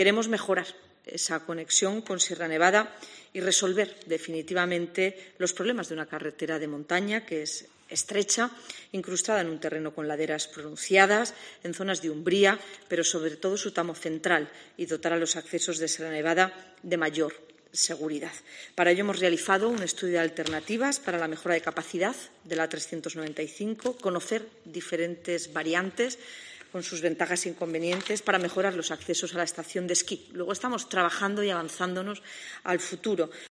Queremos mejorar esa conexión con Sierra Nevada y resolver definitivamente los problemas de una carretera de montaña que es estrecha, incrustada en un terreno con laderas pronunciadas, en zonas de umbría, pero sobre todo su tramo central, y dotar a los accesos de Sierra Nevada de mayor seguridad. Para ello hemos realizado un estudio de alternativas para la mejora de capacidad de la 395, conocer diferentes variantes con sus ventajas e inconvenientes para mejorar los accesos a la estación de esquí. Luego estamos trabajando y avanzándonos al futuro.